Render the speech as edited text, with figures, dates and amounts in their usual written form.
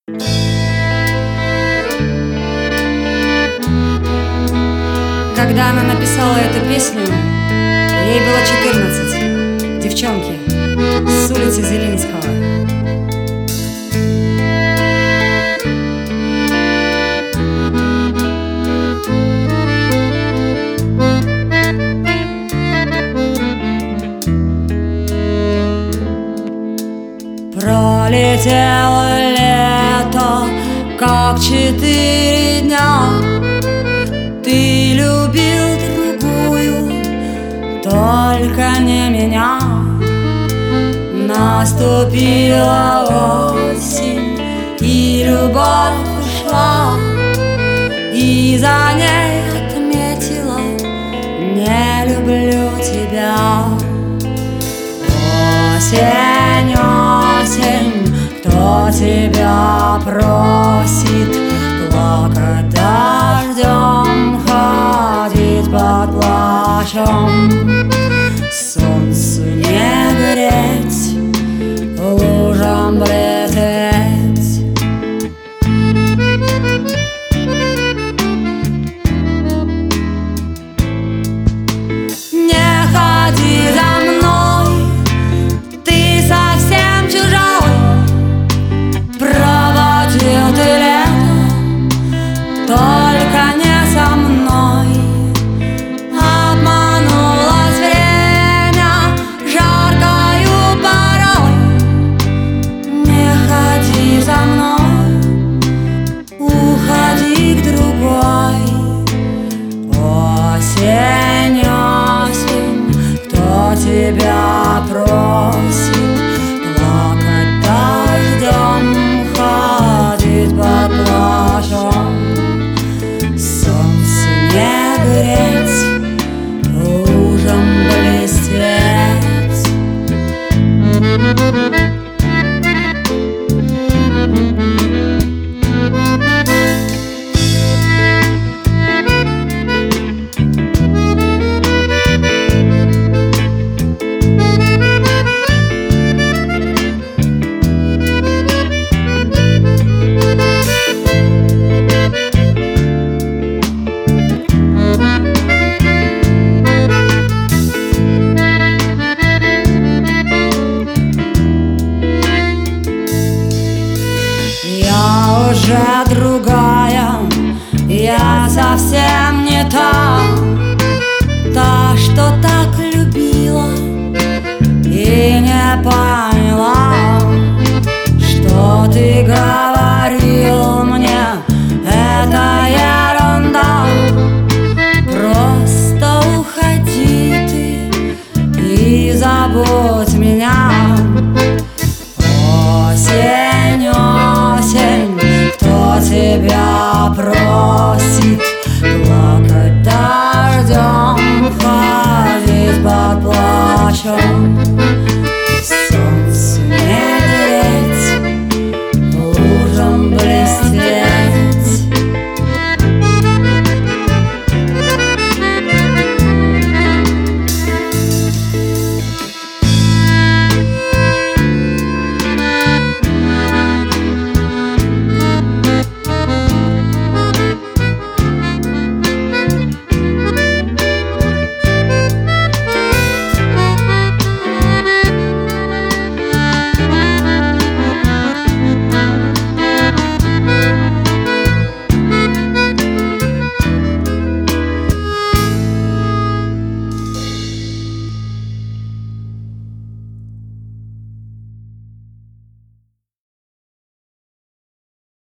Когда она написала эту песню, ей было 14, девчонки с улицы Зелинского. Пролетело лето, как 4 дня. Ты любил другую, только не меня. Наступила осень, и любовь ушла, и за ней отметила: не люблю тебя. Осень, осень, кто тебя просит плакать дождем, ходить под плащом, солнцу не греть, лужам лететь. Не ходи за мной, ты совсем чужой. Проводил ты лето, только не со мной. Обманулось время жаркою порой. Не ходи за мной, уходи к другой. Осень, осень, кто тебя просит плакать дождем, ходить под плащом, солнце не греть, лужам блестеть. Я уже другая, я совсем